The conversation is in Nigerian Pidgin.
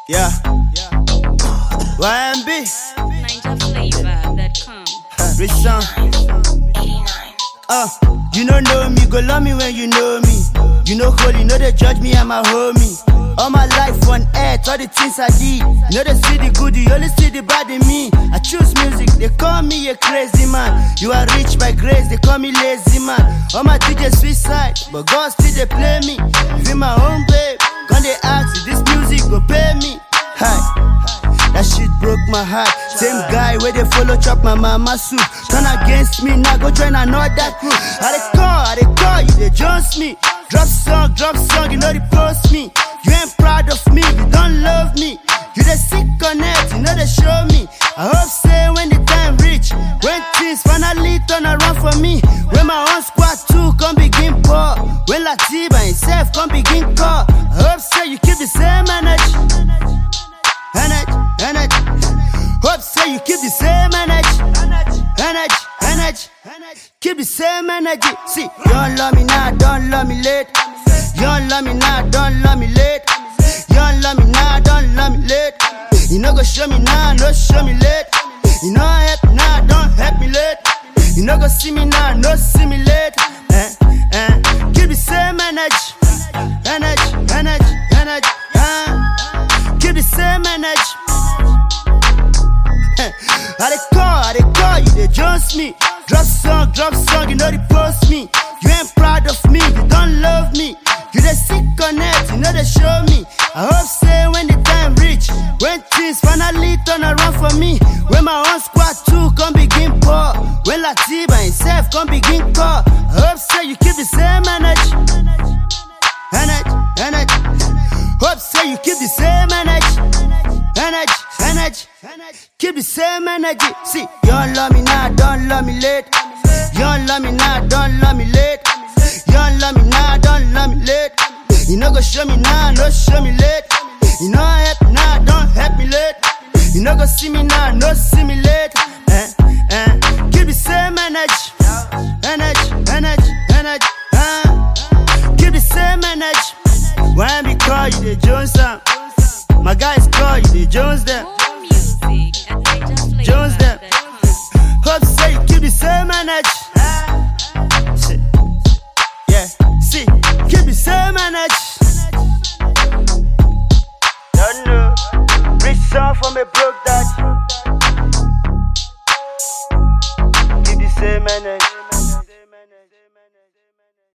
Yeah. YMB. NigerFlavor.com. Rich song. You don't know me, go love me when you know me. You know holy, know they judge me and my homie. All my life on earth, all the things I did. You know they see the good, you only see the bad in me. I choose music, they call me a crazy man. You are rich by grace, they call me lazy man. All my DJ suicide, but God still they play me. Feel my own babe, can they ask if this music go pay me? Hi. That shit broke my heart. Same guy where they follow chop my mama soup. Turn against me, now go join another crew. I they call you, they jones me. Drop song, you know they post me. You ain't proud of me, you don't love me. You the sick connect, you know they show me. I hope say when the time reach, when things finally turn around for me. When my own squad too come begin pour. When Latiba himself come begin call. I hope say you keep the same energy. Hope say you keep the same energy. Keep the same energy. See, you don't love me now, don't love me late. You don't love me now, don't love me late. You don't love me now, don't love me late. You no go show me now, no show me late. You no help me now, don't help me late. You no go see me now, no see me late. Keep the same energy. Keep the same energy. I they call you, they jones me. Drop song, you know they post me. You ain't proud of me, you don't love me. You the sick connect, you know they show me. I hope say when the time reach, when things finally turn around for me. When my own squad too come begin pour. When Latiba himself come begin call. I hope say you keep the same energy. Hope say you keep the same energy. Keep the same energy. See, you don't love me now, don't love me late. You don't love me now, don't love me late. You don't love me now, don't love me late. You no go show me now, no show me late. You no help me now, don't help me late. You no go see me now, no see me late. Keep the same energy. Keep the same energy. When we call you, they Jones them. My guys call you, they Jones them. More music at Jones them. NigerFlavor.com. Hope say you keep the same energy. Yeah, see, keep the same energy. Don't know, rich son from a broke dad. Keep the same energy.